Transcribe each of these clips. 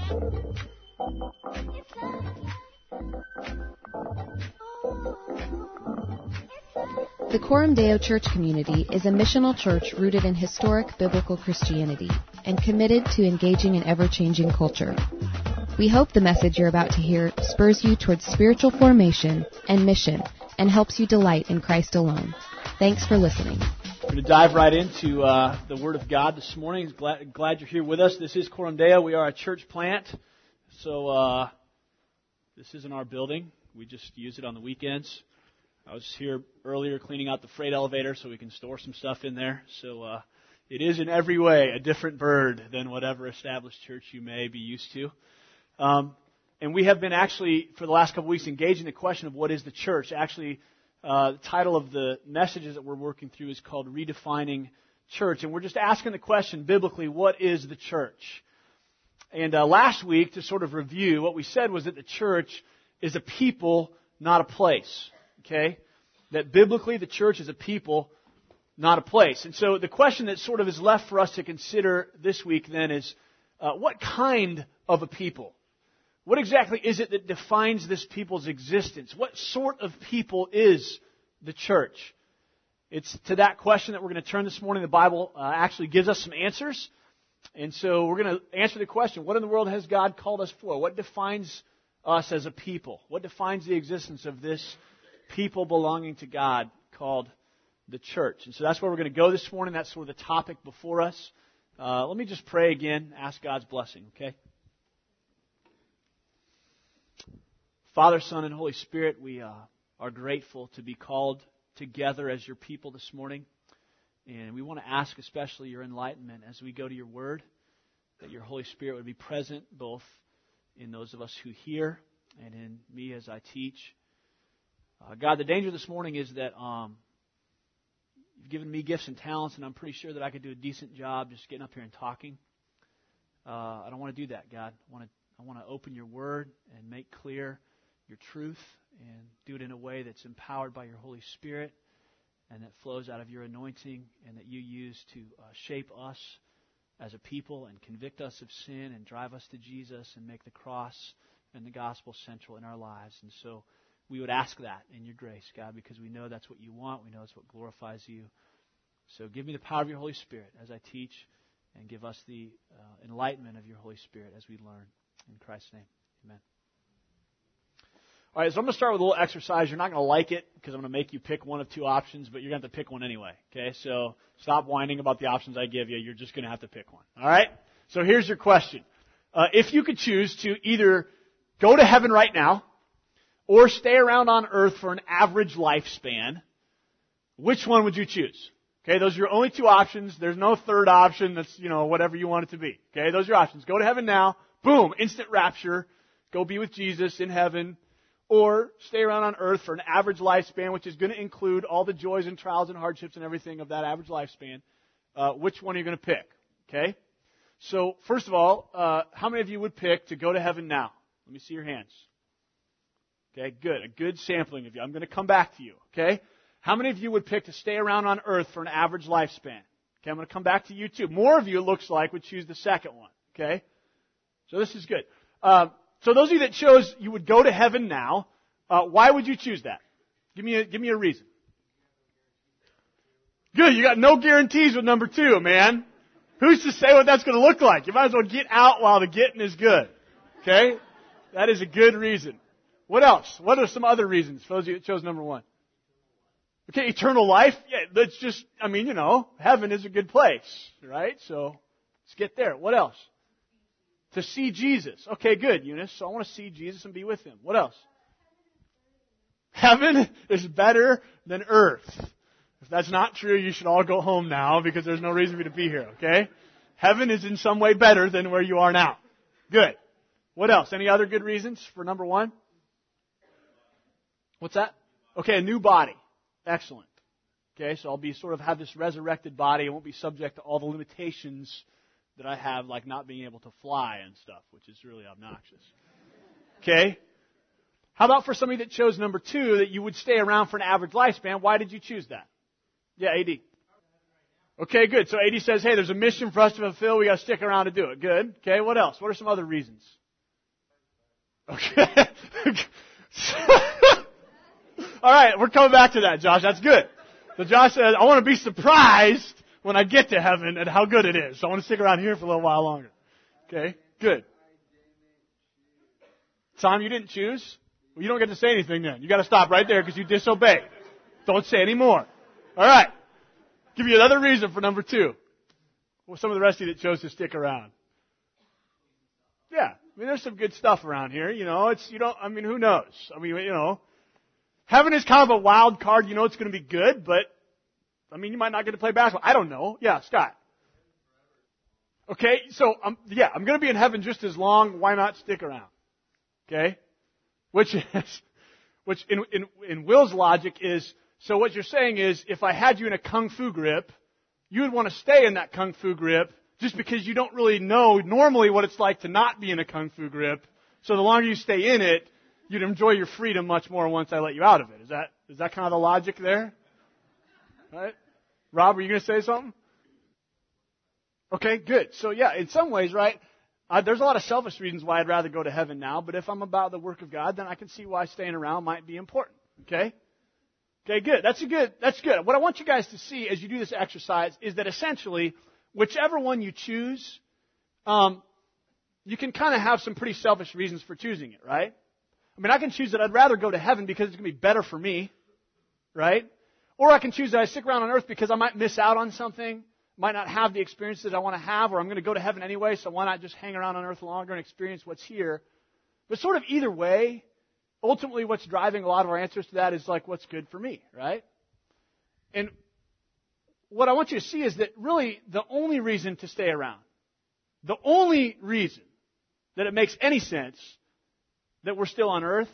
The Coram Deo Church Community is a missional church rooted in historic biblical Christianity and committed to engaging in ever-changing culture. We hope the message you're about to hear spurs you towards spiritual formation and mission and helps you delight in Christ alone. Thanks for listening. We're going to dive right into the Word of God this morning. Glad you're here with us. This is Coram Deo. We are a church plant, so this isn't our building. We just use it on the weekends. I was here earlier cleaning out the freight elevator so we can store some stuff in there. So it is in every way a different bird than whatever established church you may be used to. And we have been actually, for the last couple of weeks, engaged in the question of what is the church. Actually, the title of the messages that we're working through is called Redefining Church. And we're just asking the question, biblically, what is the church? And last week, to sort of review, what we said was that the church is a people, not a place. Okay? That biblically the church is a people, not a place. And so the question that sort of is left for us to consider this week then is, what kind of a people? What exactly is it that defines this people's existence? What sort of people is the church? It's to that question that we're going to turn this morning. The Bible actually gives us some answers. And so we're going to answer the question, what in the world has God called us for? What defines us as a people? What defines the existence of this people belonging to God called the church? And so that's where we're going to go this morning. That's sort of the topic before us. Let me just pray again, ask God's blessing, okay? Father, Son, and Holy Spirit, we are grateful to be called together as your people this morning. And we want to ask especially your enlightenment as we go to your word, that your Holy Spirit would be present both in those of us who hear and in me as I teach. God, the danger this morning is that you've given me gifts and talents, and I'm pretty sure that I could do a decent job just getting up here and talking. I don't want to do that, God. I want to open your word and make clear your truth and do it in a way that's empowered by your Holy Spirit and that flows out of your anointing and that you use to shape us as a people and convict us of sin and drive us to Jesus and make the cross and the gospel central in our lives. And so we would ask that in your grace, God, because we know that's what you want. We know it's what glorifies you. So give me the power of your Holy Spirit as I teach, and give us the enlightenment of your Holy Spirit as we learn. In Christ's name, amen. All right, so I'm going to start with a little exercise. You're not going to like it because I'm going to make you pick one of two options, but you're going to have to pick one anyway. Okay, so stop whining about the options I give you. You're just going to have to pick one. All right? So here's your question. If you could choose to either go to heaven right now, or stay around on earth for an average lifespan, which one would you choose? Okay, those are your only two options. There's no third option that's, whatever you want it to be. Okay, those are your options. Go to heaven now, boom, instant rapture, go be with Jesus in heaven, or stay around on earth for an average lifespan, which is going to include all the joys and trials and hardships and everything of that average lifespan. Which one are you going to pick? Okay, so first of all, how many of you would pick to go to heaven now? Let me see your hands. Okay, good. A good sampling of you. I'm going to come back to you, okay? How many of you would pick to stay around on earth for an average lifespan? Okay, I'm going to come back to you too. More of you, it looks like, would choose the second one, okay? So this is good. So those of you that chose you would go to heaven now, why would you choose that? Give me a reason. Good, you got no guarantees with number two, man. Who's to say what that's going to look like? You might as well get out while the getting is good, okay? That is a good reason. What else? What are some other reasons for those of you that chose number one? Okay, eternal life. Yeah, that's just, heaven is a good place, right? So let's get there. What else? To see Jesus. Okay, good, Eunice. So I want to see Jesus and be with Him. What else? Heaven is better than earth. If that's not true, you should all go home now because there's no reason for you to be here, okay? Heaven is in some way better than where you are now. Good. What else? Any other good reasons for number one? What's that? Okay, a new body. Excellent. Okay, so I'll have this resurrected body. I won't be subject to all the limitations that I have, like not being able to fly and stuff, which is really obnoxious. Okay? How about for somebody that chose number two, that you would stay around for an average lifespan? Why did you choose that? Yeah, AD. Okay, good. So AD says, hey, there's a mission for us to fulfill. We got to stick around to do it. Good. Okay, what else? What are some other reasons? Okay. All right, we're coming back to that, Josh. That's good. So Josh says, I want to be surprised when I get to heaven at how good it is. So I want to stick around here for a little while longer. Okay, good. Tom, you didn't choose? Well, you don't get to say anything then. You got to stop right there because you disobeyed. Don't say any more. All right. Give you another reason for number 2. Well, some of the rest of you that chose to stick around. Yeah. I mean, there's some good stuff around here. You know, who knows? I mean, heaven is kind of a wild card. You know it's going to be good, but, I mean, you might not get to play basketball. I don't know. Yeah, Scott. Okay, so, I'm going to be in heaven just as long. Why not stick around? Okay? Which in Will's logic is, so what you're saying is, if I had you in a kung fu grip, you would want to stay in that kung fu grip just because you don't really know normally what it's like to not be in a kung fu grip. So the longer you stay in it, you'd enjoy your freedom much more once I let you out of it. Is that kind of the logic there? Right? Rob, were you going to say something? Okay, good. So yeah, in some ways, right, there's a lot of selfish reasons why I'd rather go to heaven now, but if I'm about the work of God, then I can see why staying around might be important. Okay? Okay, good. That's good. What I want you guys to see as you do this exercise is that essentially, whichever one you choose, you can kind of have some pretty selfish reasons for choosing it, right? I mean, I can choose that I'd rather go to heaven because it's going to be better for me, right? Or I can choose that I stick around on earth because I might miss out on something, might not have the experiences I want to have, or I'm going to go to heaven anyway, so why not just hang around on earth longer and experience what's here? But sort of either way, ultimately what's driving a lot of our answers to that is like what's good for me, right? And what I want you to see is that really the only reason to stay around, the only reason that it makes any sense that we're still on earth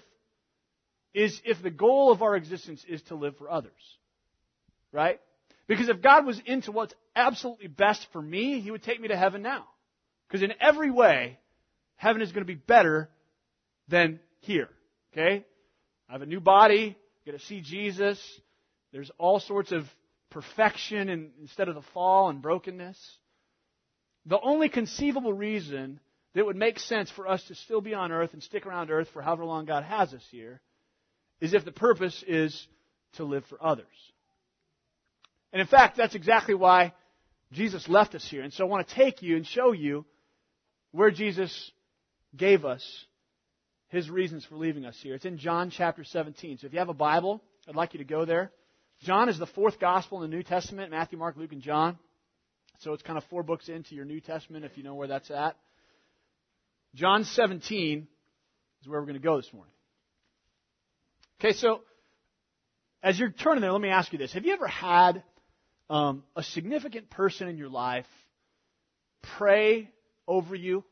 is if the goal of our existence is to live for others, right? Because if God was into what's absolutely best for me, He would take me to heaven now. Because in every way, heaven is going to be better than here. Okay? I have a new body. I get to see Jesus. There's all sorts of perfection instead of the fall and brokenness. The only conceivable reason that would make sense for us to still be on earth and stick around earth for however long God has us here is if the purpose is to live for others. And in fact, that's exactly why Jesus left us here. And so I want to take you and show you where Jesus gave us His reasons for leaving us here. It's in John chapter 17. So if you have a Bible, I'd like you to go there. John is the 4th gospel in the New Testament, Matthew, Mark, Luke, and John. So it's kind of 4 books into your New Testament if you know where that's at. John 17 is where we're going to go this morning. Okay, so as you're turning there, let me ask you this. Have you ever had a significant person in your life pray over you?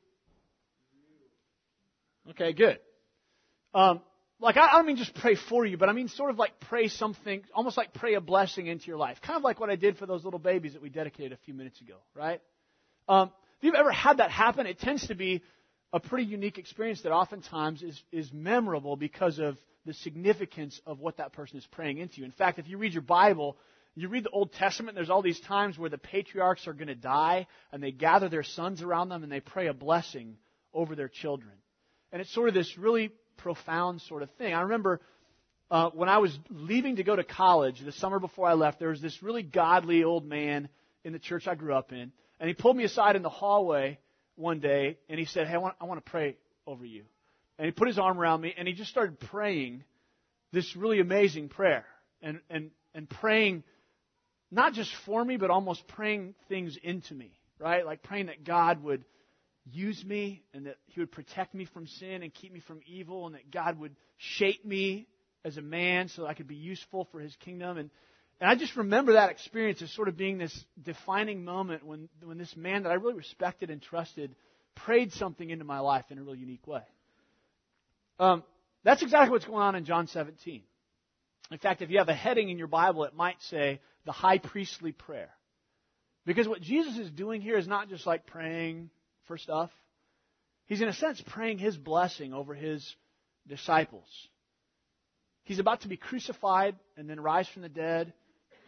Okay, good. I don't mean just pray for you, but I mean sort of like pray something, almost like pray a blessing into your life. Kind of like what I did for those little babies that we dedicated a few minutes ago, right? If you've ever had that happen, it tends to be a pretty unique experience that oftentimes is memorable because of the significance of what that person is praying into. In fact, if you read your Bible, you read the Old Testament, there's all these times where the patriarchs are going to die, and they gather their sons around them, and they pray a blessing over their children. And it's sort of this really profound sort of thing. I remember when I was leaving to go to college, the summer before I left, there was this really godly old man in the church I grew up in, and he pulled me aside in the hallway one day, and he said, hey, I want to pray over you. And he put his arm around me, and he just started praying this really amazing prayer, and praying not just for me, but almost praying things into me, right? Like praying that God would use me and that He would protect me from sin and keep me from evil, and that God would shape me as a man so that I could be useful for His kingdom. And I just remember that experience as sort of being this defining moment when this man that I really respected and trusted prayed something into my life in a really unique way. That's exactly what's going on in John 17. In fact, if you have a heading in your Bible, it might say the high priestly prayer. Because what Jesus is doing here is not just like praying for stuff. He's in a sense praying His blessing over His disciples. He's about to be crucified and then rise from the dead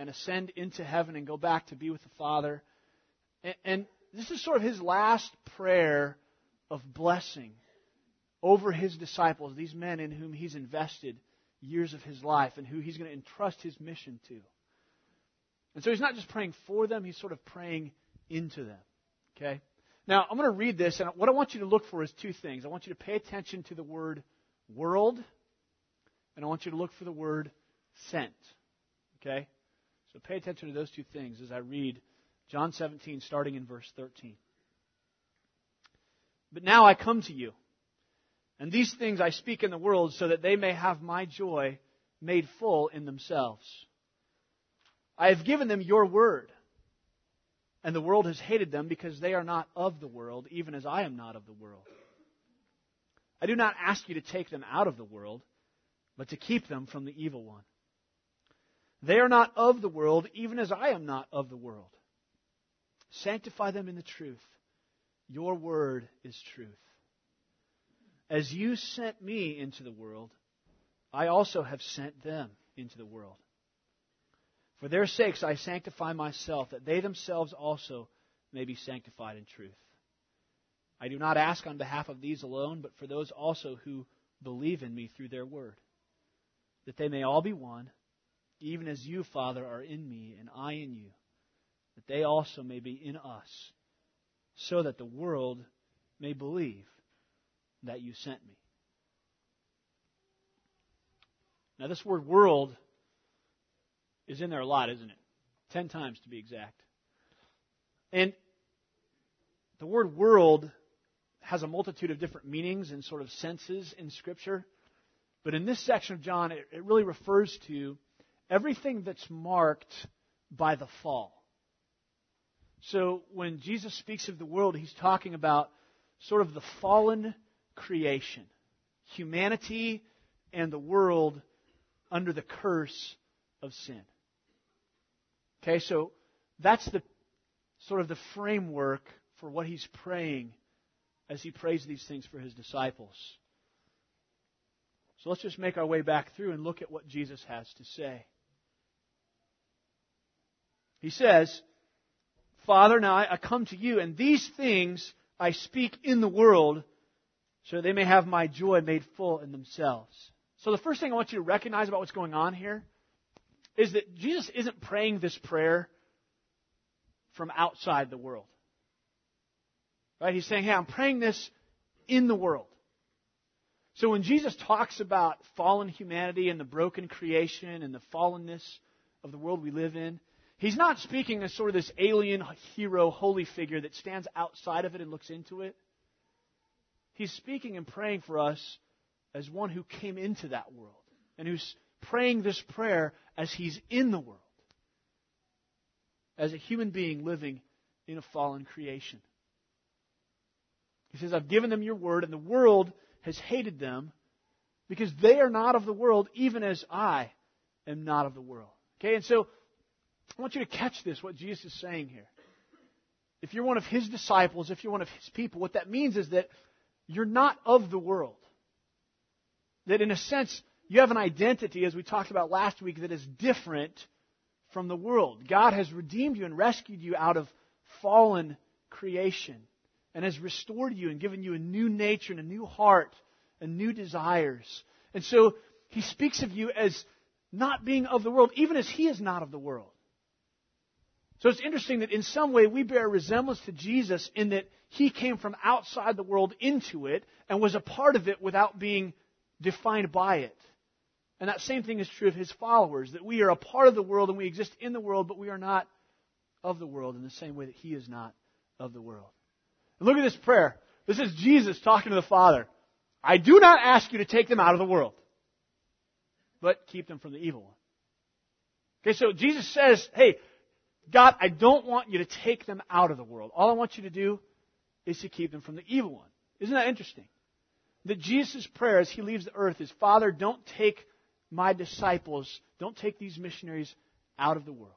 and ascend into heaven and go back to be with the Father. And this is sort of his last prayer of blessing over his disciples, these men in whom he's invested years of his life and who he's going to entrust his mission to. And so he's not just praying for them, he's sort of praying into them. Okay? Now, I'm going to read this, and what I want you to look for is two things. I want you to pay attention to the word world, and I want you to look for the word sent. Okay? So pay attention to those two things as I read John 17, starting in verse 13. But now I come to you, and these things I speak in the world so that they may have my joy made full in themselves. I have given them your word, and the world has hated them because they are not of the world, even as I am not of the world. I do not ask you to take them out of the world, but to keep them from the evil one. They are not of the world, even as I am not of the world. Sanctify them in the truth. Your word is truth. As you sent me into the world, I also have sent them into the world. For their sakes I sanctify myself, that they themselves also may be sanctified in truth. I do not ask on behalf of these alone, but for those also who believe in me through their word, that they may all be one, even as you, Father, are in me and I in you, that they also may be in us, so that the world may believe that you sent me. Now, this word world is in there a lot, isn't it? 10 times to be exact. And the word world has a multitude of different meanings and sort of senses in Scripture. But in this section of John, it really refers to everything that's marked by the fall. So when Jesus speaks of the world, he's talking about sort of the fallen creation. Humanity and the world under the curse of sin. Okay, so that's the sort of the framework for what he's praying as he prays these things for his disciples. So let's just make our way back through and look at what Jesus has to say. He says, Father, now I come to you, and these things I speak in the world, so they may have my joy made full in themselves. So the first thing I want you to recognize about what's going on here is that Jesus isn't praying this prayer from outside the world. Right? He's saying, hey, I'm praying this in the world. So when Jesus talks about fallen humanity and the broken creation and the fallenness of the world we live in, he's not speaking as sort of this alien hero, holy figure that stands outside of it and looks into it. He's speaking and praying for us as one who came into that world and who's praying this prayer as he's in the world, as a human being living in a fallen creation. He says, I've given them your word, and the world has hated them because they are not of the world, even as I am not of the world. Okay, and so I want you to catch this, what Jesus is saying here. If you're one of his disciples, if you're one of his people, what that means is that you're not of the world. That in a sense, you have an identity, as we talked about last week, that is different from the world. God has redeemed you and rescued you out of fallen creation and has restored you and given you a new nature and a new heart and new desires. And so he speaks of you as not being of the world, even as he is not of the world. So it's interesting that in some way we bear a resemblance to Jesus in that he came from outside the world into it and was a part of it without being defined by it. And that same thing is true of his followers, that we are a part of the world and we exist in the world, but we are not of the world in the same way that he is not of the world. And look at this prayer. This is Jesus talking to the Father. I do not ask you to take them out of the world, but keep them from the evil one. Okay, so Jesus says, hey, God, I don't want you to take them out of the world. All I want you to do is to keep them from the evil one. Isn't that interesting? That Jesus' prayer as he leaves the earth is, Father, don't take my disciples, don't take these missionaries out of the world.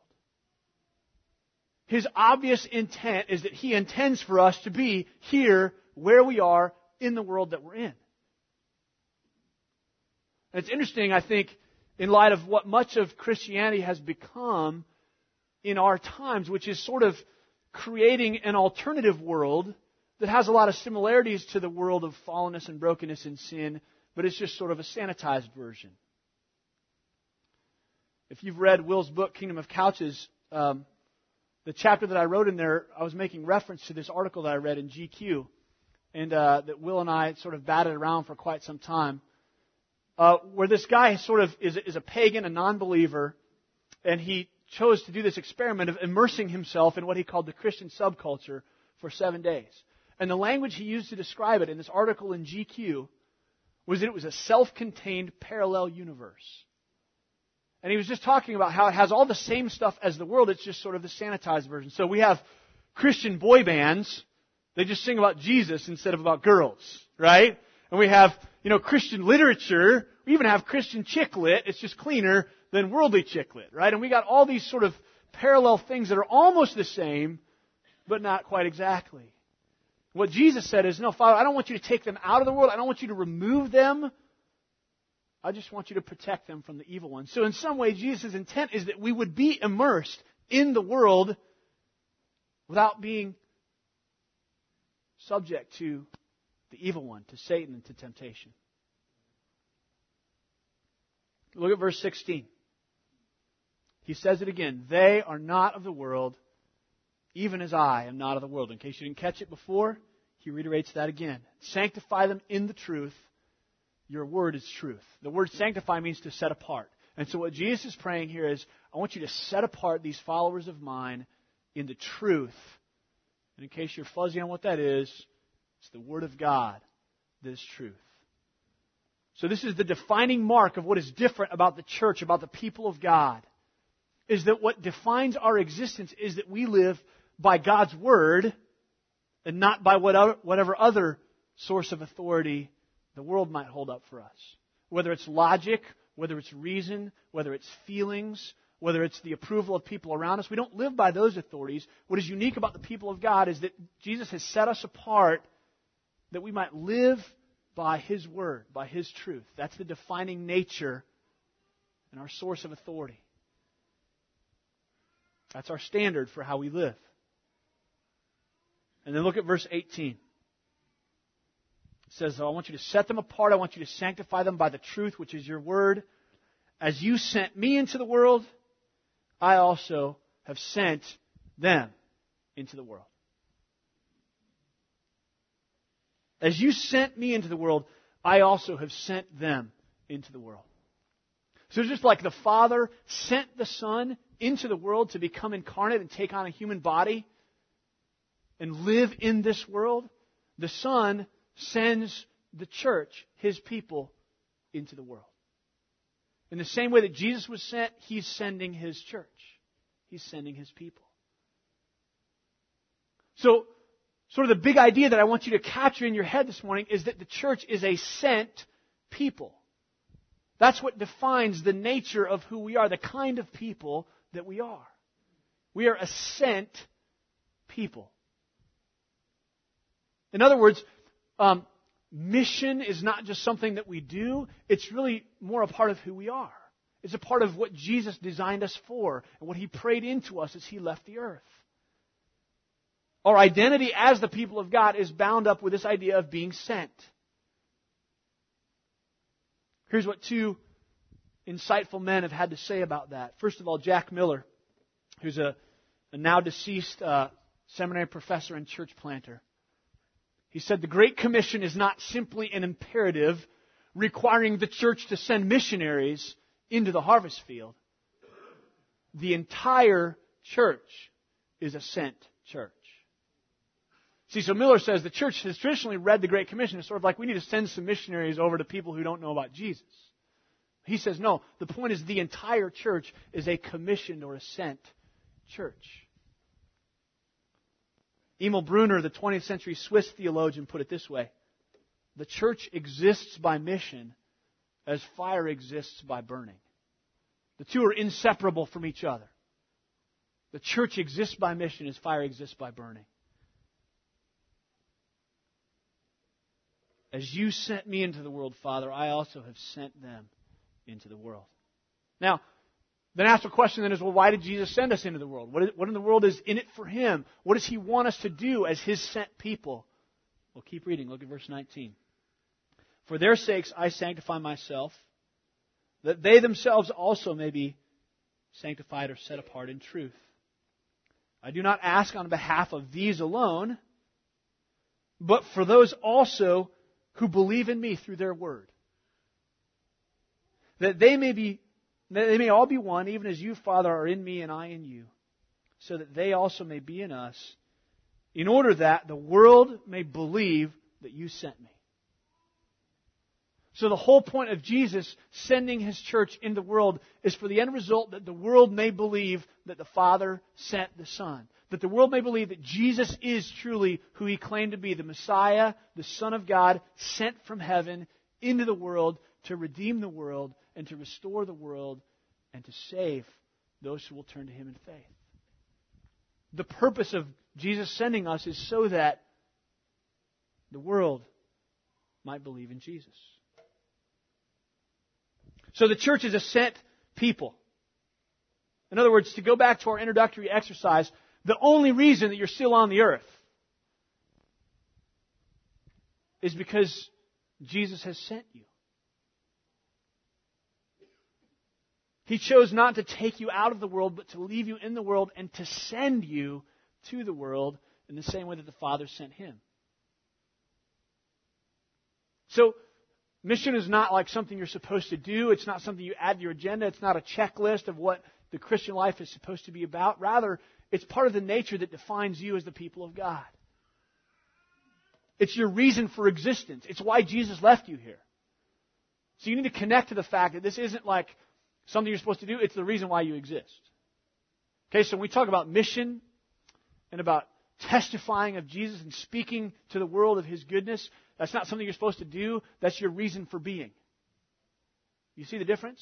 His obvious intent is that he intends for us to be here where we are in the world that we're in. And it's interesting, I think, in light of what much of Christianity has become in our times, which is sort of creating an alternative world that has a lot of similarities to the world of fallenness and brokenness and sin, but it's just sort of a sanitized version. If you've read Will's book, Kingdom of Couches, the chapter that I wrote in there, I was making reference to this article that I read in GQ, and that Will and I sort of batted around for quite some time, where this guy sort of is a pagan, a non-believer, and he chose to do this experiment of immersing himself in what he called the Christian subculture for 7 days. And the language he used to describe it in this article in GQ was that it was a self-contained parallel universe. And he was just talking about how it has all the same stuff as the world, it's just sort of the sanitized version. So we have Christian boy bands, they just sing about Jesus instead of about girls, right? And we have, Christian literature, we even have Christian chick lit, it's just cleaner than worldly chick lit, right? And we got all these sort of parallel things that are almost the same, but not quite exactly. What Jesus said is, no, Father, I don't want you to take them out of the world, I don't want you to remove them, I just want you to protect them from the evil one. So in some way, Jesus' intent is that we would be immersed in the world without being subject to the evil one, to Satan and to temptation. Look at verse 16. He says it again. They are not of the world, even as I am not of the world. In case you didn't catch it before, he reiterates that again. Sanctify them in the truth. Your word is truth. The word sanctify means to set apart. And so what Jesus is praying here is, I want you to set apart these followers of mine in the truth. And in case you're fuzzy on what that is, it's the Word of God that is truth. So this is the defining mark of what is different about the church, about the people of God, is that what defines our existence is that we live by God's Word and not by whatever other source of authority the world might hold up for us. Whether it's logic, whether it's reason, whether it's feelings, whether it's the approval of people around us. We don't live by those authorities. What is unique about the people of God is that Jesus has set us apart that we might live by His Word, by His truth. That's the defining nature and our source of authority. That's our standard for how we live. And then look at verse 18. It says, I want you to set them apart. I want you to sanctify them by the truth, which is your word. As you sent me into the world, I also have sent them into the world. As you sent me into the world, I also have sent them into the world. So just like the Father sent the Son into the world to become incarnate and take on a human body and live in this world, the Son sends the church, His people, into the world. In the same way that Jesus was sent, He's sending His church. He's sending His people. So, sort of the big idea that I want you to capture in your head this morning is that the church is a sent people. That's what defines the nature of who we are, the kind of people that we are. We are a sent people. In other words, mission is not just something that we do. It's really more a part of who we are. It's a part of what Jesus designed us for and what He prayed into us as He left the earth. Our identity as the people of God is bound up with this idea of being sent. Here's what two insightful men have had to say about that. First of all, Jack Miller, who's a now deceased seminary professor and church planter. He said, the Great Commission is not simply an imperative requiring the church to send missionaries into the harvest field. The entire church is a sent church. See, so Miller says the church has traditionally read the Great Commission as sort of like we need to send some missionaries over to people who don't know about Jesus. He says, no, the point is the entire church is a commissioned or a sent church. Emil Brunner, the 20th century Swiss theologian, put it this way. The church exists by mission as fire exists by burning. The two are inseparable from each other. The church exists by mission as fire exists by burning. As you sent me into the world, Father, I also have sent them into the world. Now, Then ask the question then is, well, why did Jesus send us into the world? What in the world is in it for Him? What does He want us to do as His sent people? Well, keep reading. Look at verse 19. For their sakes I sanctify myself, that they themselves also may be sanctified or set apart in truth. I do not ask on behalf of these alone, but for those also who believe in me through their word. That they may all be one, even as you, Father, are in me and I in you, so that they also may be in us, in order that the world may believe that you sent me. So the whole point of Jesus sending His church into the world is for the end result that the world may believe that the Father sent the Son. That the world may believe that Jesus is truly who He claimed to be, the Messiah, the Son of God, sent from heaven into the world to redeem the world and to restore the world and to save those who will turn to Him in faith. The purpose of Jesus sending us is so that the world might believe in Jesus. So the church is a sent people. In other words, to go back to our introductory exercise, the only reason that you're still on the earth is because Jesus has sent you. He chose not to take you out of the world, but to leave you in the world and to send you to the world in the same way that the Father sent Him. So, mission is not like something you're supposed to do. It's not something you add to your agenda. It's not a checklist of what the Christian life is supposed to be about. Rather, it's part of the nature that defines you as the people of God. It's your reason for existence. It's why Jesus left you here. So you need to connect to the fact that this isn't like something you're supposed to do. It's the reason why you exist. Okay, so when we talk about mission and about testifying of Jesus and speaking to the world of His goodness, that's not something you're supposed to do. That's your reason for being. You see the difference?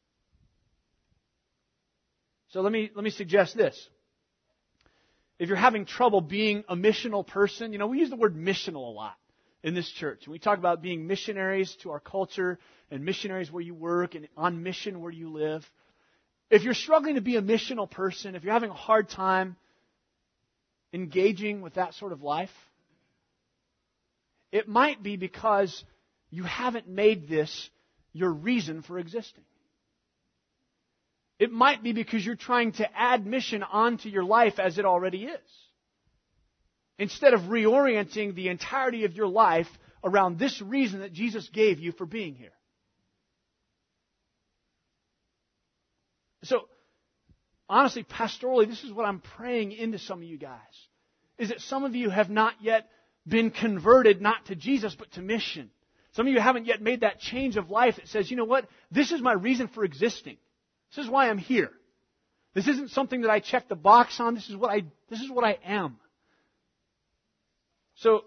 So let me suggest this. If you're having trouble being a missional person, we use the word missional a lot in this church. And we talk about being missionaries to our culture and missionaries where you work and on mission where you live. If you're struggling to be a missional person, if you're having a hard time engaging with that sort of life, it might be because you haven't made this your reason for existing. It might be because you're trying to add mission onto your life as it already is, instead of reorienting the entirety of your life around this reason that Jesus gave you for being here. So, honestly, pastorally, this is what I'm praying into some of you guys, is that some of you have not yet been converted not to Jesus but to mission. Some of you haven't yet made that change of life that says, you know what, this is my reason for existing. This is why I'm here. This isn't something that I check the box on. This is what I am. So,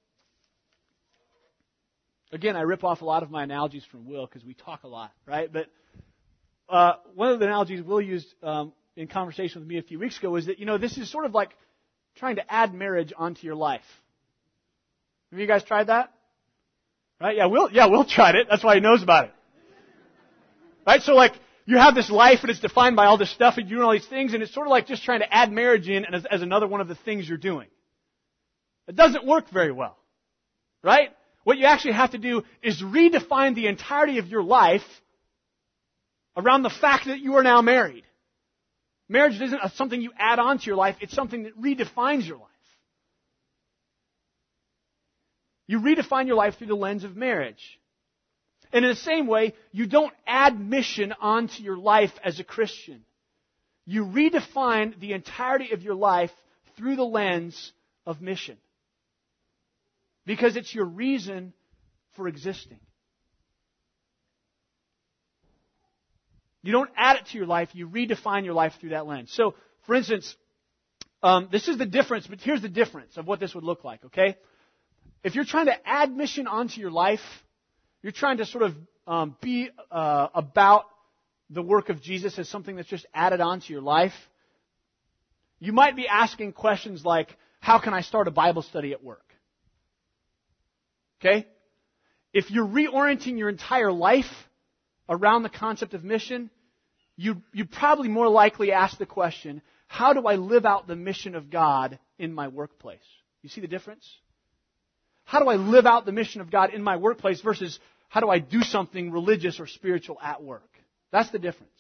again, I rip off a lot of my analogies from Will because we talk a lot, right? But one of the analogies Will used in conversation with me a few weeks ago was that, this is sort of like trying to add marriage onto your life. Have you guys tried that? Right? Yeah, Will tried it. That's why he knows about it. Right? So you have this life and it's defined by all this stuff and you're doing all these things and it's sort of like just trying to add marriage in as another one of the things you're doing. It doesn't work very well. Right? What you actually have to do is redefine the entirety of your life around the fact that you are now married. Marriage isn't something you add on to your life. It's something that redefines your life. You redefine your life through the lens of marriage. And in the same way, you don't add mission onto your life as a Christian. You redefine the entirety of your life through the lens of mission. Because it's your reason for existing. You don't add it to your life, you redefine your life through that lens. So, for instance, this is the difference, but here's the difference of what this would look like, okay? If you're trying to add mission onto your life, you're trying to sort of be about the work of Jesus as something that's just added onto your life, you might be asking questions like, how can I start a Bible study at work? Okay? If you're reorienting your entire life around the concept of mission, you probably more likely ask the question, how do I live out the mission of God in my workplace? You see the difference? How do I live out the mission of God in my workplace versus how do I do something religious or spiritual at work? That's the difference.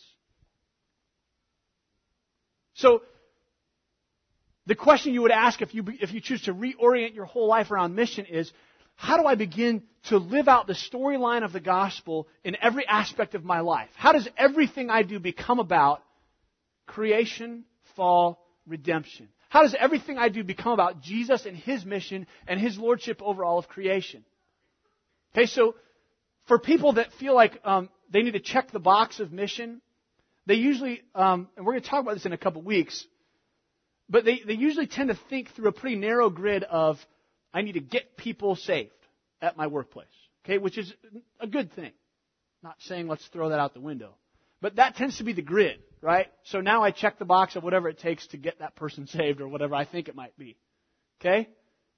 So, the question you would ask if you choose to reorient your whole life around mission is, how do I begin to live out the storyline of the gospel in every aspect of my life? How does everything I do become about creation, fall, redemption? How does everything I do become about Jesus and His mission and His lordship over all of creation? Okay, so for people that feel like they need to check the box of mission, they usually, and we're going to talk about this in a couple weeks, but they usually tend to think through a pretty narrow grid of, I need to get people saved at my workplace, okay, which is a good thing. Not saying let's throw that out the window. But that tends to be the grid, right? So now I check the box of whatever it takes to get that person saved or whatever I think it might be, okay?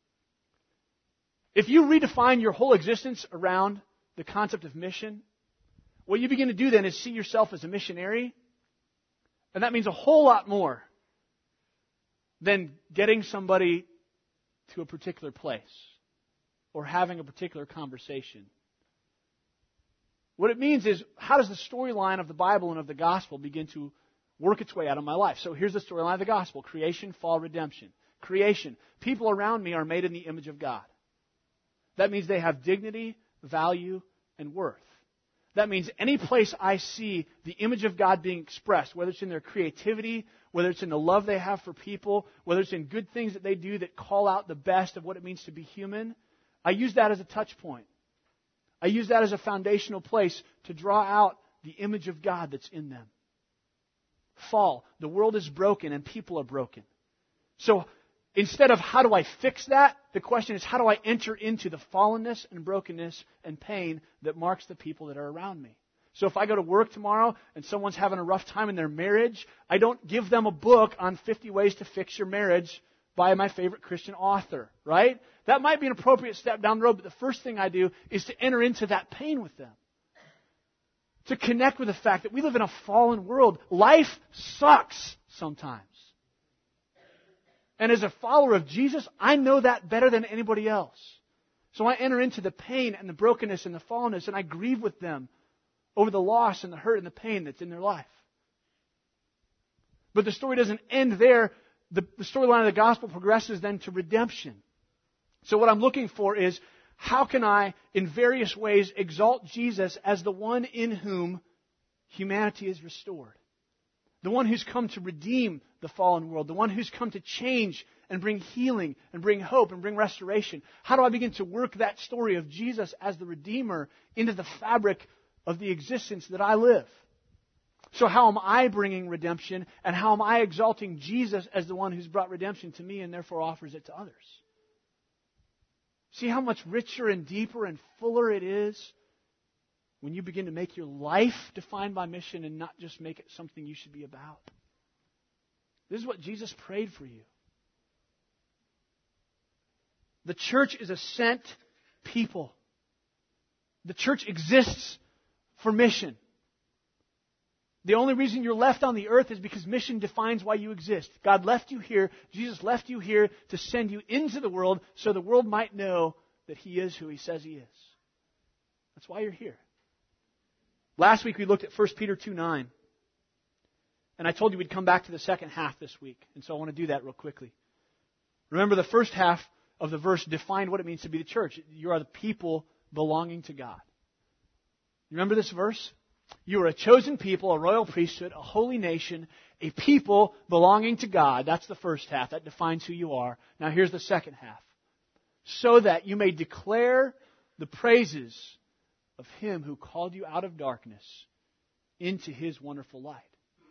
If you redefine your whole existence around the concept of mission, what you begin to do then is see yourself as a missionary, and that means a whole lot more than getting somebody to a particular place or having a particular conversation. What it means is, how does the storyline of the Bible and of the gospel begin to work its way out of my life? So here's the storyline of the gospel. Creation, fall, redemption. Creation. People around me are made in the image of God. That means they have dignity, value, and worth. That means any place I see the image of God being expressed, whether it's in their creativity, whether it's in the love they have for people, whether it's in good things that they do that call out the best of what it means to be human, I use that as a touch point. I use that as a foundational place to draw out the image of God that's in them. Fall. The world is broken and people are broken. So instead of how do I fix that, the question is how do I enter into the fallenness and brokenness and pain that marks the people that are around me. So if I go to work tomorrow and someone's having a rough time in their marriage, I don't give them a book on 50 ways to fix your marriage by my favorite Christian author, right? That might be an appropriate step down the road, but the first thing I do is to enter into that pain with them. To connect with the fact that we live in a fallen world. Life sucks sometimes. And as a follower of Jesus, I know that better than anybody else. So I enter into the pain and the brokenness and the fallenness, and I grieve with them over the loss and the hurt and the pain that's in their life. But the story doesn't end there. The storyline of the gospel progresses then to redemption. So what I'm looking for is, how can I, in various ways, exalt Jesus as the one in whom humanity is restored? The one who's come to redeem the fallen world. The one who's come to change and bring healing and bring hope and bring restoration. How do I begin to work that story of Jesus as the Redeemer into the fabric of the existence that I live? So how am I bringing redemption, and how am I exalting Jesus as the one who's brought redemption to me and therefore offers it to others? See how much richer and deeper and fuller it is when you begin to make your life defined by mission and not just make it something you should be about. This is what Jesus prayed for you. The church is a sent people. The church exists for mission. The only reason you're left on the earth is because mission defines why you exist. God left you here. Jesus left you here to send you into the world so the world might know that He is who He says He is. That's why you're here. Last week we looked at 1 Peter 2:9. And I told you we'd come back to the second half this week. And so I want to do that real quickly. Remember, the first half of the verse defined what it means to be the church. You are the people belonging to God. You remember this verse? You are a chosen people, a royal priesthood, a holy nation, a people belonging to God. That's the first half. That defines who you are. Now here's the second half. So that you may declare the praises of Him who called you out of darkness into His wonderful light.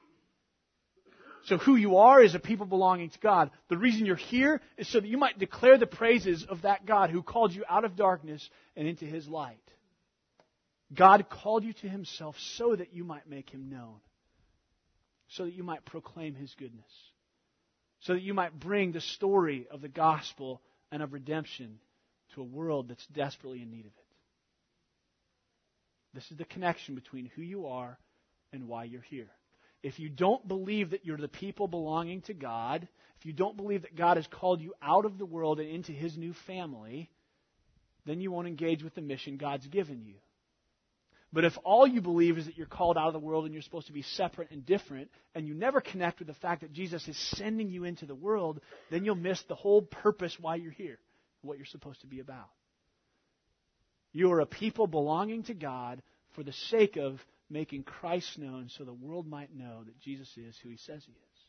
So who you are is a people belonging to God. The reason you're here is so that you might declare the praises of that God who called you out of darkness and into His light. God called you to Himself so that you might make Him known. So that you might proclaim His goodness. So that you might bring the story of the gospel and of redemption to a world that's desperately in need of it. This is the connection between who you are and why you're here. if you don't believe that you're the people belonging to God, if you don't believe that God has called you out of the world and into His new family, then you won't engage with the mission God's given you. But if all you believe is that you're called out of the world and you're supposed to be separate and different, and you never connect with the fact that Jesus is sending you into the world, then you'll miss the whole purpose why you're here, what you're supposed to be about. You are a people belonging to God for the sake of making Christ known so the world might know that Jesus is who He says He is.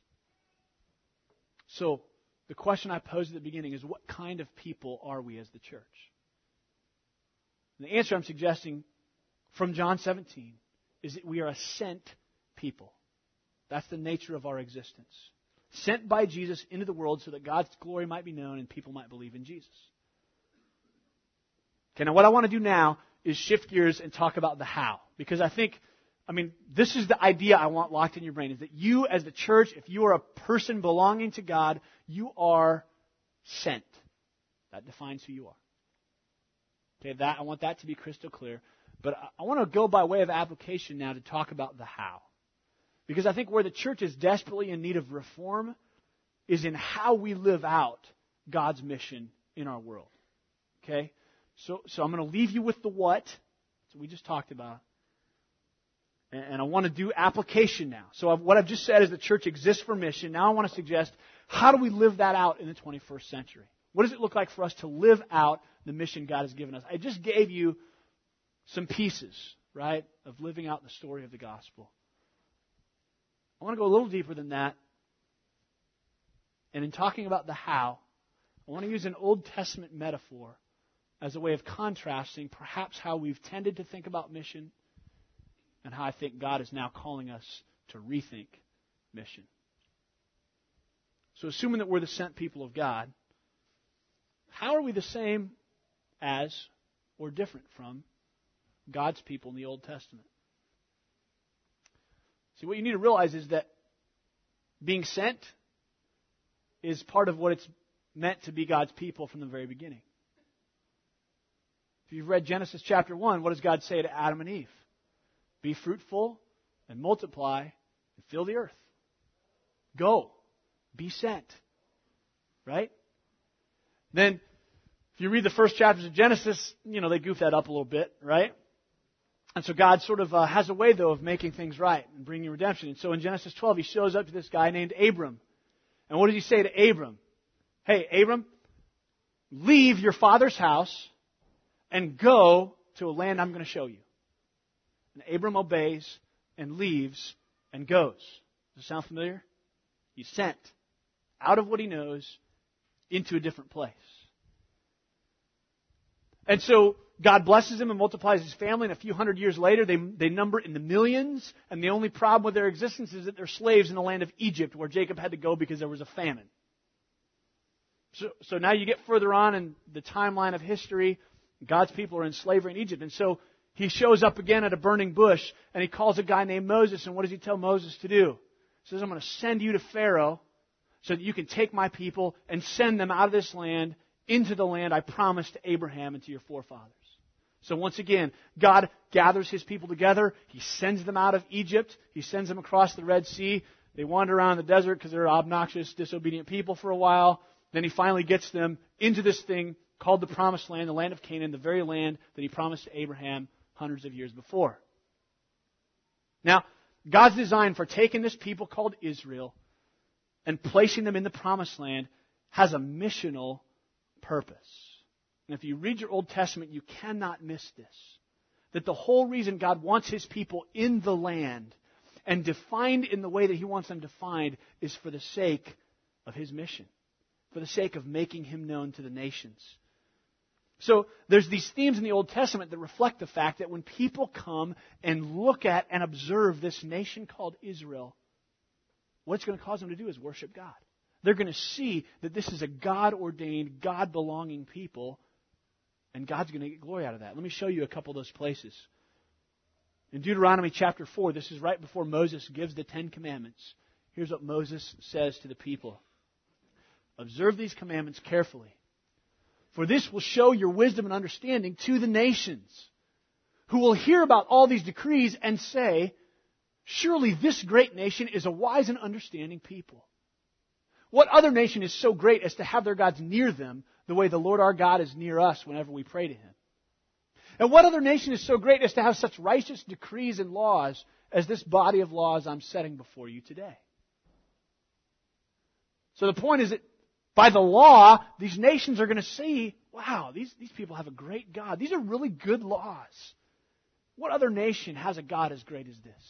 So, the question I posed at the beginning is, what kind of people are we as the church? And the answer I'm suggesting from John 17 is that we are a sent people. That's the nature of our existence. Sent by Jesus into the world so that God's glory might be known and people might believe in Jesus. Okay, now what I want to do now is shift gears and talk about the how. Because this is the idea I want locked in your brain, is that you as the church, if you are a person belonging to God, you are sent. That defines who you are. Okay, I want that to be crystal clear. But I want to go by way of application now to talk about the how. Because I think where the church is desperately in need of reform is in how we live out God's mission in our world. Okay? So I'm going to leave you with the what, that we just talked about. And I want to do application now. So what I've just said is the church exists for mission. Now I want to suggest, how do we live that out in the 21st century? What does it look like for us to live out the mission God has given us? I just gave you some pieces, right, of living out the story of the gospel. I want to go a little deeper than that. And in talking about the how, I want to use an Old Testament metaphor as a way of contrasting perhaps how we've tended to think about mission and how I think God is now calling us to rethink mission. So assuming that we're the sent people of God, how are we the same as or different from God's people in the Old Testament? See, what you need to realize is that being sent is part of what it's meant to be God's people from the very beginning. If you've read Genesis chapter 1, what does God say to Adam and Eve? Be fruitful and multiply and fill the earth. Go. Be sent. Right? Then, if you read the first chapters of Genesis, they goof that up a little bit, right? And so God sort of has a way, though, of making things right and bringing redemption. And so in Genesis 12, He shows up to this guy named Abram. And what does He say to Abram? Hey, Abram, leave your father's house and go to a land I'm going to show you. And Abram obeys and leaves and goes. Does it sound familiar? He's sent out of what he knows into a different place. And so God blesses him and multiplies his family, and a few hundred years later they number in the millions, and the only problem with their existence is that they're slaves in the land of Egypt, where Jacob had to go because there was a famine. So now you get further on in the timeline of history, God's people are in slavery in Egypt, and so He shows up again at a burning bush, and He calls a guy named Moses, and what does He tell Moses to do? He says, I'm going to send you to Pharaoh so that you can take my people and send them out of this land into the land I promised to Abraham and to your forefathers. So once again, God gathers His people together. He sends them out of Egypt. He sends them across the Red Sea. They wander around the desert because they're obnoxious, disobedient people for a while. Then He finally gets them into this thing called the Promised Land, the land of Canaan, the very land that He promised to Abraham hundreds of years before. Now, God's design for taking this people called Israel and placing them in the Promised Land has a missional purpose. And if you read your Old Testament, you cannot miss this. That the whole reason God wants His people in the land and defined in the way that He wants them defined is for the sake of His mission. For the sake of making Him known to the nations. So there's these themes in the Old Testament that reflect the fact that when people come and look at and observe this nation called Israel, what it's going to cause them to do is worship God. They're going to see that this is a God-ordained, God-belonging people, and God's going to get glory out of that. Let me show you a couple of those places. In Deuteronomy chapter 4, this is right before Moses gives the 10 Commandments. Here's what Moses says to the people. Observe these commandments carefully, for this will show your wisdom and understanding to the nations, who will hear about all these decrees and say, surely this great nation is a wise and understanding people. What other nation is so great as to have their gods near them the way the Lord our God is near us whenever we pray to Him? And what other nation is so great as to have such righteous decrees and laws as this body of laws I'm setting before you today? So the point is that by the law, these nations are going to see, wow, these people have a great God. These are really good laws. What other nation has a God as great as this?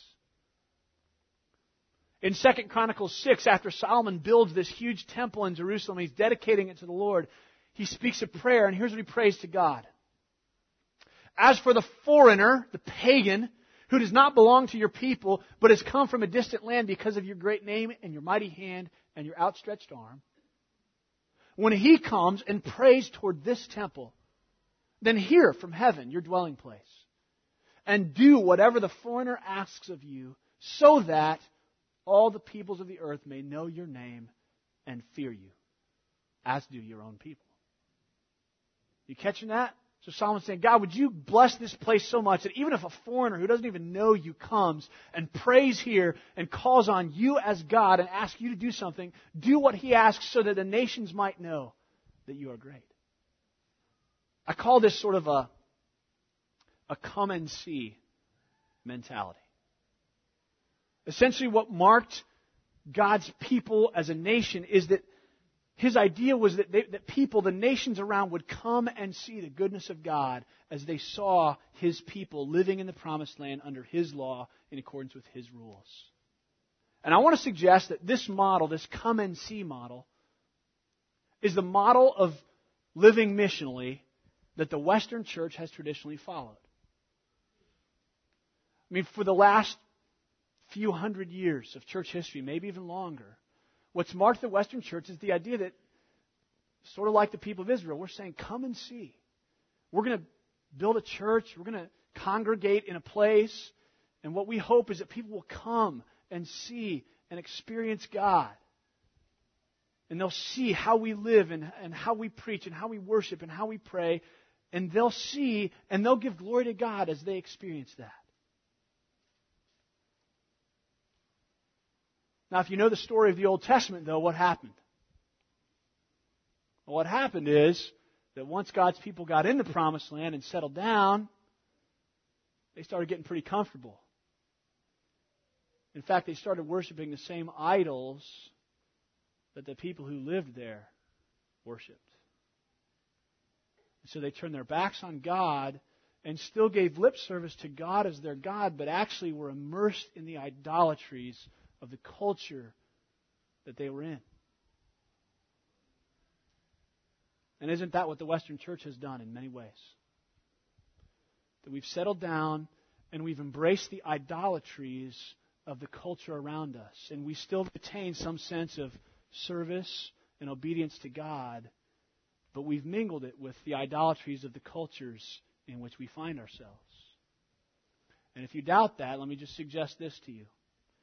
In 2 Chronicles 6, after Solomon builds this huge temple in Jerusalem, he's dedicating it to the Lord, he speaks a prayer, and here's what he prays to God. As for the foreigner, the pagan, who does not belong to your people, but has come from a distant land because of your great name and your mighty hand and your outstretched arm, when he comes and prays toward this temple, then hear from heaven, your dwelling place, and do whatever the foreigner asks of you, so that all the peoples of the earth may know your name and fear you, as do your own people. You catching that? So Solomon's saying, God, would you bless this place so much that even if a foreigner who doesn't even know you comes and prays here and calls on you as God and asks you to do something, do what he asks so that the nations might know that you are great. I call this sort of a come and see mentality. Essentially what marked God's people as a nation is that his idea was that people, the nations around, would come and see the goodness of God as they saw His people living in the promised land under His law in accordance with His rules. And I want to suggest that this model, this come and see model, is the model of living missionally that the Western church has traditionally followed. I mean, for the last few hundred years of church history, maybe even longer, what's marked the Western church is the idea that, sort of like the people of Israel, we're saying, come and see. We're going to build a church. We're going to congregate in a place. And what we hope is that people will come and see and experience God. And they'll see how we live and how we preach and how we worship and how we pray. And they'll see and they'll give glory to God as they experience that. Now, if you know the story of the Old Testament, though, what happened? Well, what happened is that once God's people got in the Promised Land and settled down, they started getting pretty comfortable. In fact, they started worshiping the same idols that the people who lived there worshipped. And so they turned their backs on God and still gave lip service to God as their God, but actually were immersed in the idolatries of the culture that they were in. And isn't that what the Western church has done in many ways? That we've settled down and we've embraced the idolatries of the culture around us. And we still retain some sense of service and obedience to God, but we've mingled it with the idolatries of the cultures in which we find ourselves. And if you doubt that, let me just suggest this to you.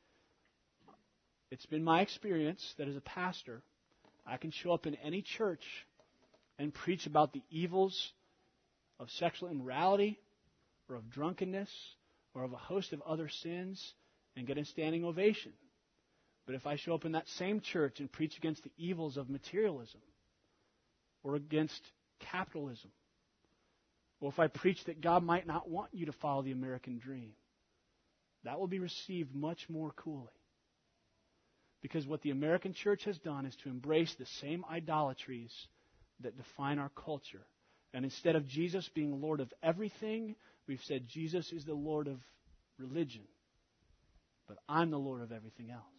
It's been my experience that as a pastor, I can show up in any church and preach about the evils of sexual immorality or of drunkenness or of a host of other sins and get a standing ovation. But if I show up in that same church and preach against the evils of materialism or against capitalism, or if I preach that God might not want you to follow the American dream, that will be received much more coolly. Because what the American church has done is to embrace the same idolatries that define our culture. And instead of Jesus being Lord of everything, we've said Jesus is the Lord of religion. But I'm the Lord of everything else.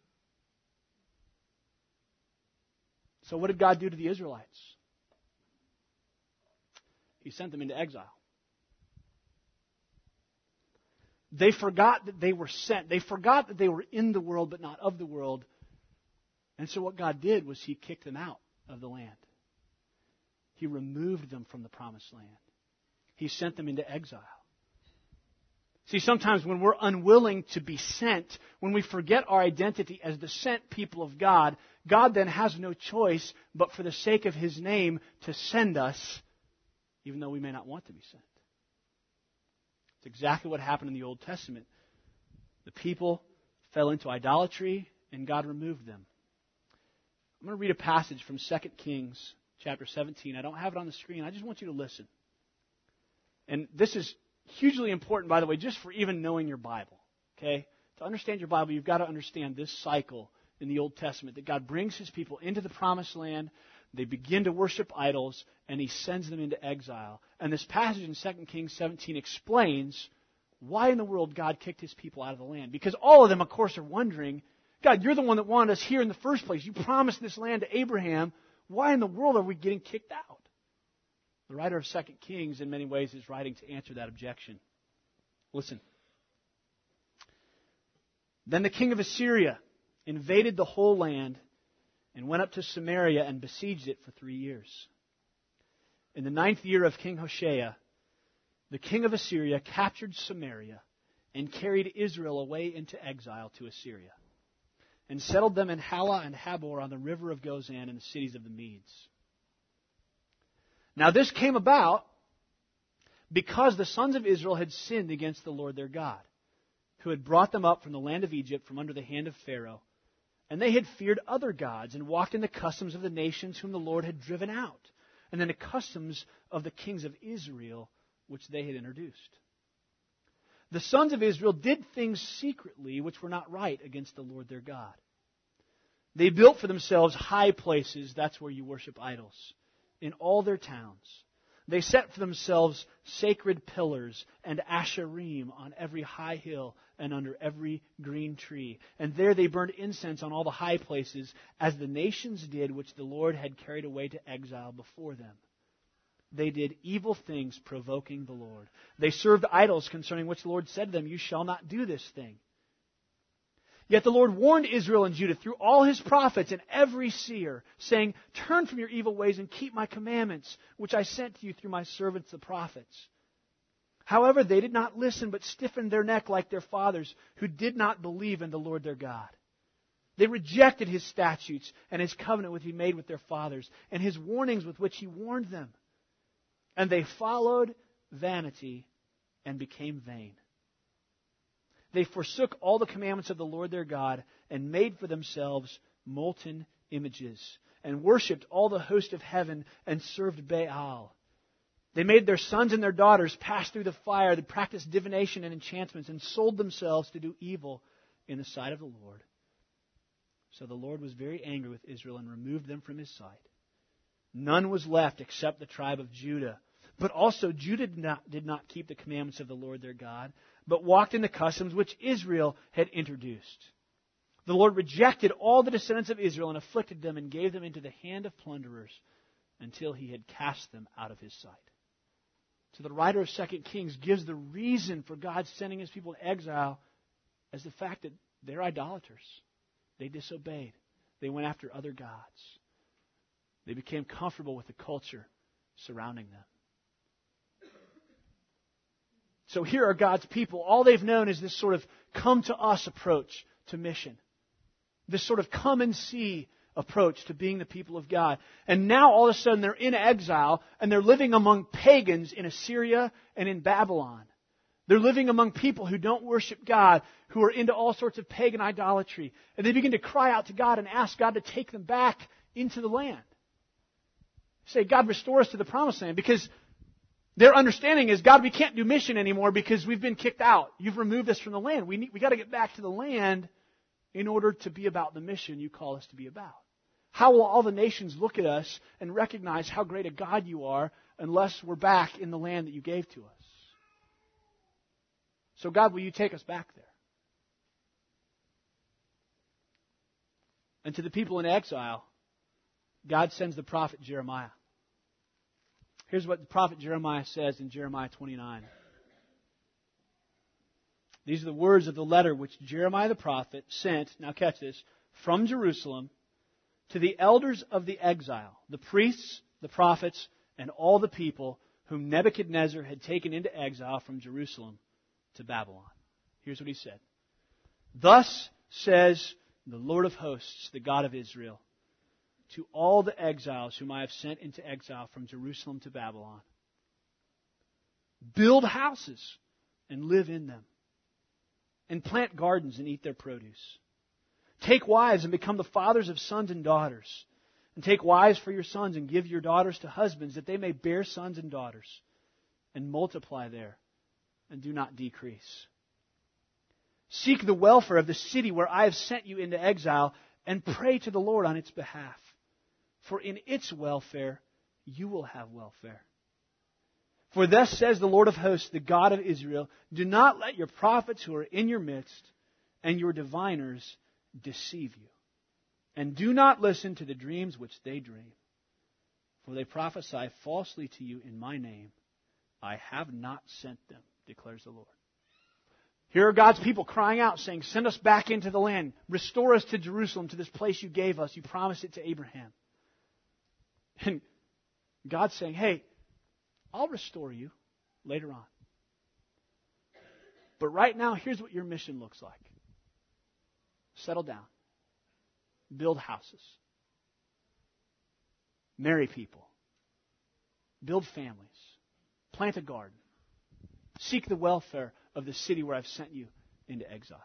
So what did God do to the Israelites? He sent them into exile. They forgot that they were sent. They forgot that they were in the world but not of the world. And so what God did was He kicked them out of the land. He removed them from the promised land. He sent them into exile. See, sometimes when we're unwilling to be sent, when we forget our identity as the sent people of God, God then has no choice but for the sake of His name to send us, even though we may not want to be sent. It's exactly what happened in the Old Testament. The people fell into idolatry, and God removed them. I'm going to read a passage from 2 Kings chapter 17. I don't have it on the screen. I just want you to listen. And this is hugely important, by the way, just for even knowing your Bible. Okay? To understand your Bible, you've got to understand this cycle in the Old Testament, that God brings His people into the Promised Land, they begin to worship idols, and He sends them into exile. And this passage in 2 Kings 17 explains why in the world God kicked His people out of the land. Because all of them, of course, are wondering, God, You're the one that wanted us here in the first place. You promised this land to Abraham. Why in the world are we getting kicked out? The writer of 2 Kings, in many ways, is writing to answer that objection. Listen. Then the king of Assyria invaded the whole land and went up to Samaria and besieged it for 3 years. In the 9th year of King Hoshea, the king of Assyria captured Samaria and carried Israel away into exile to Assyria, and settled them in Halah and Habor on the river of Gozan in the cities of the Medes. Now this came about because the sons of Israel had sinned against the Lord their God, who had brought them up from the land of Egypt from under the hand of Pharaoh, and they had feared other gods and walked in the customs of the nations whom the Lord had driven out, and in the customs of the kings of Israel which they had introduced. The sons of Israel did things secretly which were not right against the Lord their God. They built for themselves high places, that's where you worship idols, in all their towns. They set for themselves sacred pillars and asherim on every high hill and under every green tree. And there they burned incense on all the high places, as the nations did which the Lord had carried away to exile before them. They did evil things, provoking the Lord. They served idols, concerning which the Lord said to them, You shall not do this thing. Yet the Lord warned Israel and Judah through all His prophets and every seer, saying, Turn from your evil ways and keep my commandments, which I sent to you through my servants the prophets. However, they did not listen, but stiffened their neck like their fathers, who did not believe in the Lord their God. They rejected His statutes and His covenant which He made with their fathers, and His warnings with which He warned them. And they followed vanity and became vain. They forsook all the commandments of the Lord their God and made for themselves molten images and worshipped all the host of heaven and served Baal. They made their sons and their daughters pass through the fire. They practiced divination and enchantments and sold themselves to do evil in the sight of the Lord. So the Lord was very angry with Israel and removed them from His sight. None was left except the tribe of Judah. But also Judah did not keep the commandments of the Lord their God, but walked in the customs which Israel had introduced. The Lord rejected all the descendants of Israel and afflicted them and gave them into the hand of plunderers until He had cast them out of His sight. So the writer of 2 Kings gives the reason for God sending His people to exile as the fact that they're idolaters. They disobeyed. They went after other gods. They became comfortable with the culture surrounding them. So here are God's people. All they've known is this sort of come-to-us approach to mission. This sort of come-and-see approach to being the people of God. And now all of a sudden they're in exile and they're living among pagans in Assyria and in Babylon. They're living among people who don't worship God, who are into all sorts of pagan idolatry. And they begin to cry out to God and ask God to take them back into the land. Say, God, restore us to the promised land. Because their understanding is, God, we can't do mission anymore because we've been kicked out. You've removed us from the land. We got to get back to the land in order to be about the mission you call us to be about. How will all the nations look at us and recognize how great a God you are unless we're back in the land that you gave to us? So God, will you take us back there? And to the people in exile, God sends the prophet Jeremiah. Here's what the prophet Jeremiah says in Jeremiah 29. These are the words of the letter which Jeremiah the prophet sent, now catch this, from Jerusalem to the elders of the exile, the priests, the prophets, and all the people whom Nebuchadnezzar had taken into exile from Jerusalem to Babylon. Here's what he said. Thus says the Lord of hosts, the God of Israel, to all the exiles whom I have sent into exile from Jerusalem to Babylon. Build houses and live in them. and plant gardens and eat their produce. Take wives and become the fathers of sons and daughters. And take wives for your sons and give your daughters to husbands, that they may bear sons and daughters, and multiply there, and do not decrease. Seek the welfare of the city where I have sent you into exile, and pray to the Lord on its behalf. For in its welfare you will have welfare. For thus says the Lord of hosts, the God of Israel, do not let your prophets who are in your midst and your diviners deceive you. And do not listen to the dreams which they dream. For they prophesy falsely to you in my name. I have not sent them, declares the Lord. Here are God's people crying out, saying, send us back into the land. Restore us to Jerusalem, to this place you gave us. You promised it to Abraham. And God's saying, hey, I'll restore you later on. But right now, here's what your mission looks like. Settle down. Build houses. Marry people. Build families. Plant a garden. Seek the welfare of the city where I've sent you into exile.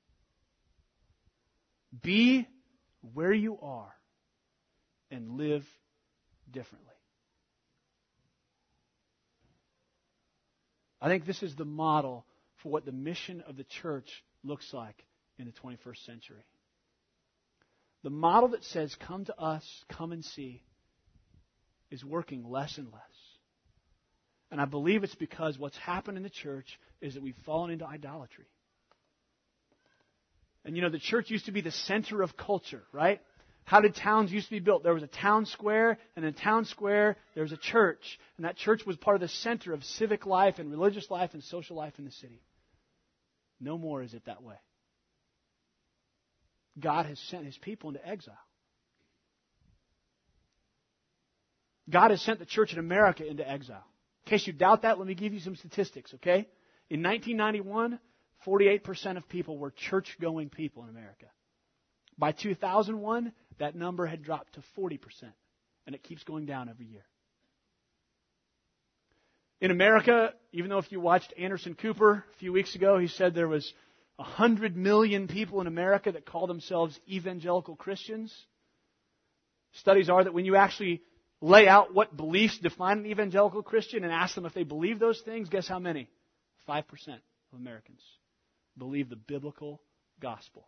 Be where you are and live differently. I think this is the model for what the mission of the church looks like in the 21st century. The model that says, come to us, come and see, is working less and less. And I believe it's because what's happened in the church is that we've fallen into idolatry. And the church used to be the center of culture, right? How did towns used to be built? There was a town square, and in a town square, there was a church. And that church was part of the center of civic life and religious life and social life in the city. No more is it that way. God has sent His people into exile. God has sent the church in America into exile. In case you doubt that, let me give you some statistics, okay? In 1991, 48% of people were church-going people in America. By 2001, that number had dropped to 40%, and it keeps going down every year. In America, even though if you watched Anderson Cooper a few weeks ago, he said there was 100 million people in America that call themselves evangelical Christians. Studies are that when you actually lay out what beliefs define an evangelical Christian and ask them if they believe those things, guess how many? 5% of Americans believe the biblical gospel.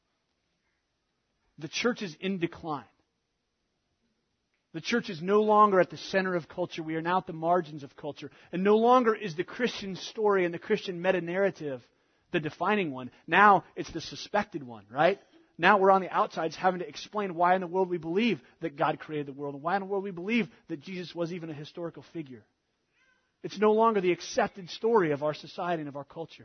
The church is in decline. The church is no longer at the center of culture. We are now at the margins of culture. And no longer is the Christian story and the Christian meta-narrative the defining one. Now it's the suspected one, right? Now we're on the outsides having to explain why in the world we believe that God created the world and why in the world we believe that Jesus was even a historical figure. It's no longer the accepted story of our society and of our culture.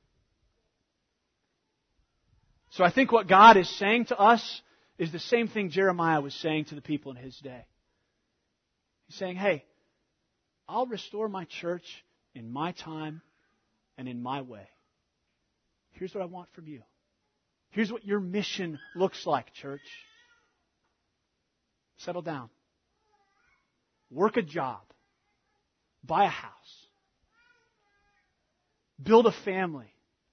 So I think what God is saying to us is the same thing Jeremiah was saying to the people in his day. He's saying, hey, I'll restore my church in my time and in my way. Here's what I want from you. Here's what your mission looks like, church. Settle down. Work a job. Buy a house. Build a family.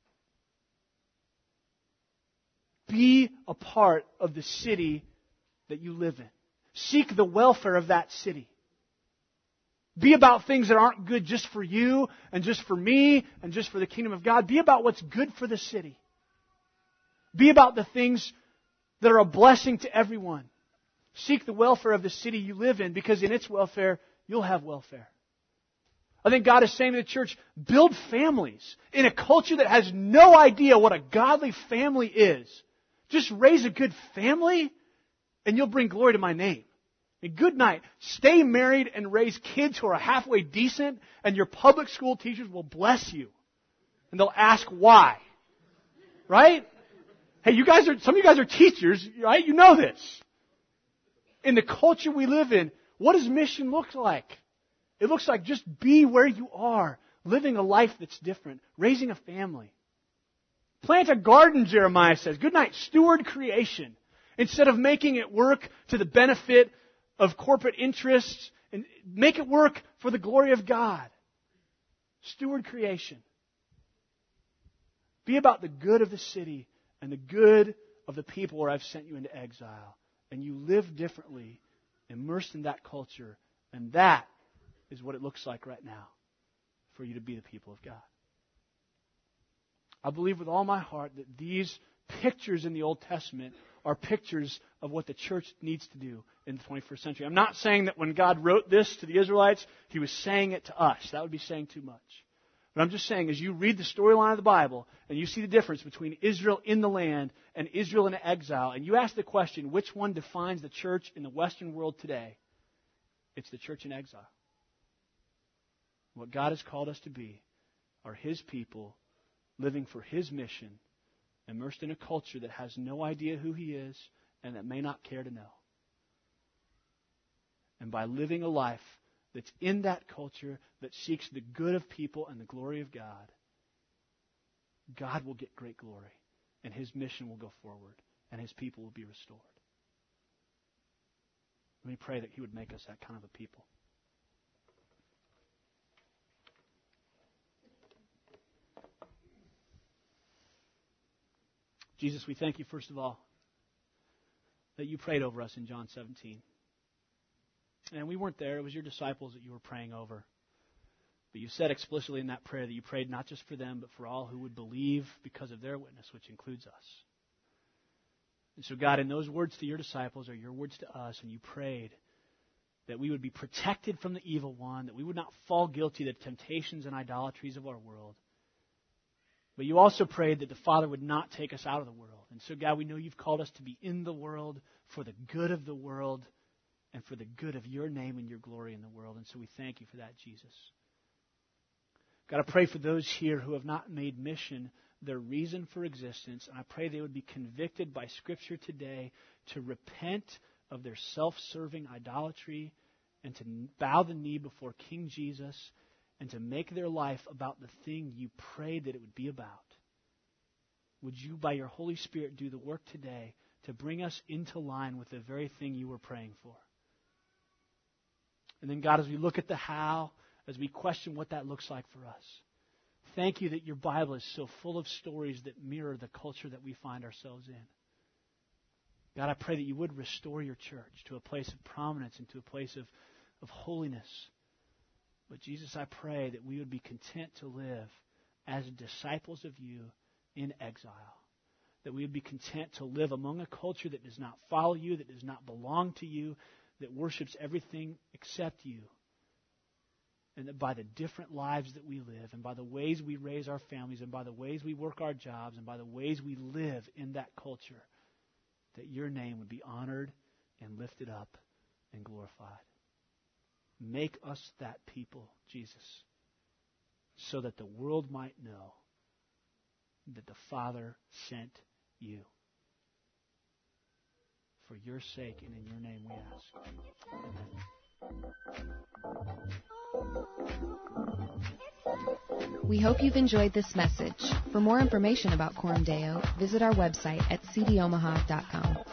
Be a part of the city that you live in. Seek the welfare of that city. Be about things that aren't good just for you and just for me and just for the kingdom of God. Be about what's good for the city. Be about the things that are a blessing to everyone. Seek the welfare of the city you live in, because in its welfare, you'll have welfare. I think God is saying to the church, build families in a culture that has no idea what a godly family is. Just raise a good family and you'll bring glory to my name. And good night. Stay married and raise kids who are halfway decent, and your public school teachers will bless you. And they'll ask why. Right? Hey, some of you guys are teachers, right? You know this. In the culture we live in, what does mission look like? It looks like just be where you are, living a life that's different, raising a family. Plant a garden, Jeremiah says. Good night. Steward creation. Instead of making it work to the benefit of corporate interests, and make it work for the glory of God. Steward creation. Be about the good of the city and the good of the people where I've sent you into exile. And you live differently, immersed in that culture. And that is what it looks like right now for you to be the people of God. I believe with all my heart that these pictures in the Old Testament are pictures of what the church needs to do in the 21st century. I'm not saying that when God wrote this to the Israelites, He was saying it to us. That would be saying too much. But I'm just saying, as you read the storyline of the Bible, and you see the difference between Israel in the land and Israel in exile, and you ask the question, which one defines the church in the Western world today? It's the church in exile. What God has called us to be are His people living for His mission, immersed in a culture that has no idea who He is and that may not care to know. And by living a life that's in that culture that seeks the good of people and the glory of God, God will get great glory, and His mission will go forward, and His people will be restored. Let me pray that He would make us that kind of a people. Jesus, we thank You, first of all, that You prayed over us in John 17. And we weren't there. It was Your disciples that You were praying over. But You said explicitly in that prayer that You prayed not just for them, but for all who would believe because of their witness, which includes us. And so, God, in those words to Your disciples are Your words to us, and You prayed that we would be protected from the evil one, that we would not fall guilty of the temptations and idolatries of our world. But You also prayed that the Father would not take us out of the world. And so, God, we know You've called us to be in the world for the good of the world and for the good of Your name and Your glory in the world. And so we thank You for that, Jesus. God, I pray for those here who have not made mission their reason for existence. And I pray they would be convicted by Scripture today to repent of their self-serving idolatry and to bow the knee before King Jesus and to make their life about the thing You prayed that it would be about. Would You, by Your Holy Spirit, do the work today to bring us into line with the very thing You were praying for? And then, God, as we look at the how, as we question what that looks like for us, thank You that Your Bible is so full of stories that mirror the culture that we find ourselves in. God, I pray that You would restore Your church to a place of prominence and to a place of holiness. But Jesus, I pray that we would be content to live as disciples of You in exile. That we would be content to live among a culture that does not follow You, that does not belong to You, that worships everything except You. And that by the different lives that we live, and by the ways we raise our families, and by the ways we work our jobs, and by the ways we live in that culture, that Your name would be honored and lifted up and glorified. Make us that people, Jesus, so that the world might know that the Father sent You. For Your sake and in Your name we ask. We hope you've enjoyed this message. For more information about Coram Deo, visit our website at cdomaha.com.